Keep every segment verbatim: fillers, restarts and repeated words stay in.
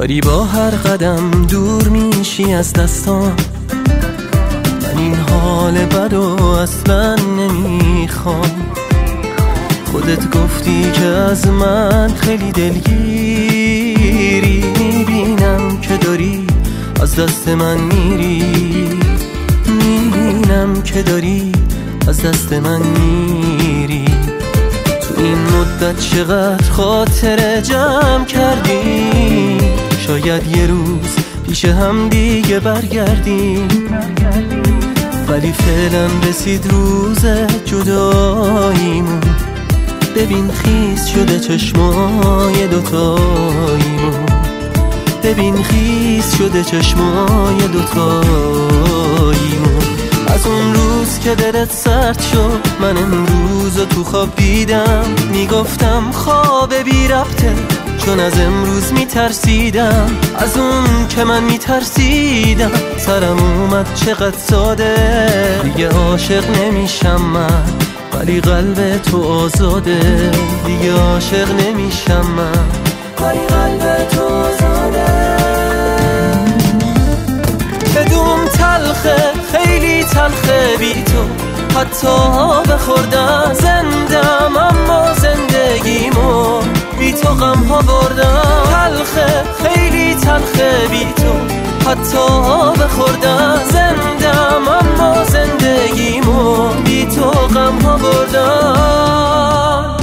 داری با هر قدم دور میشی از دستان. من این حال بدو اصلا نمیخوام. خودت گفتی که از من خیلی دلگیری، میبینم که داری از دست من میری، میبینم که داری از دست من میری. تو این مدت چقدر خاطره جمع کردیم، شاید یه روز پیش هم دیگه برگردیم، ولی فعلا رسید روز جداییمون. ببین خیس شده چشمای دوتاییمون، ببین خیس شده چشمای دوتاییمون. از اون روز که دلت سرد شد من امروز تو خواب دیدم، میگفتم خواب بی ربطه چون از امروز میترسیدم. از اون که من میترسیدم سرم اومد چقدر ساده. دیگه عاشق نمیشم من ولی قلب تو آزاده، دیگه عاشق نمیشم من ولی قلب تو آزاده. بدون تلخه خیلی تلخه بی تو، حتی بخوردم زندم اما زندگیمو بی تو غم ها بردم. تلخه خیلی تلخه بی تو، حتی بخوردم زندم اما زندگیمو بی تو غم ها بردم.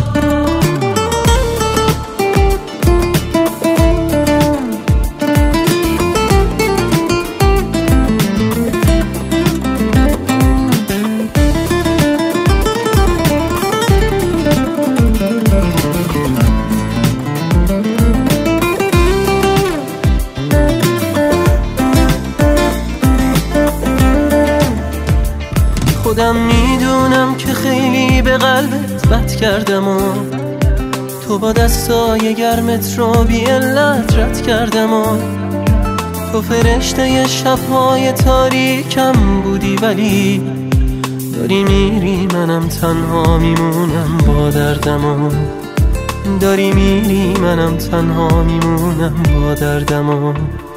خودم میدونم که خیلی به قلبت بد کردم و تو با دستای گرمت رو بی علت رد کردم و تو فرشته شبهای تاریکم بودی، ولی داری میری منم تنها میمونم با دردم و داری میری منم تنها میمونم با دردم و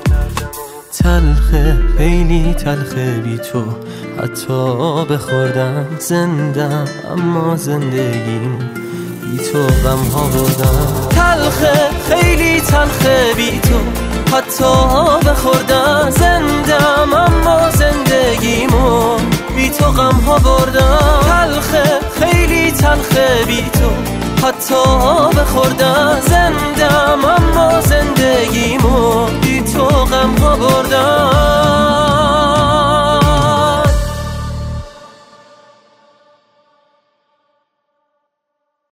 تلخه خیلی تلخه بی تو، حتی بخوردم زندم اما زندگیم بی تو غم ها بردم. تلخه خیلی تلخه بی تو، حتی بخوردم زندم اما زندگیمو بی تو غم ها بردم. تلخه خیلی تلخه بی تو، حتی بخوردم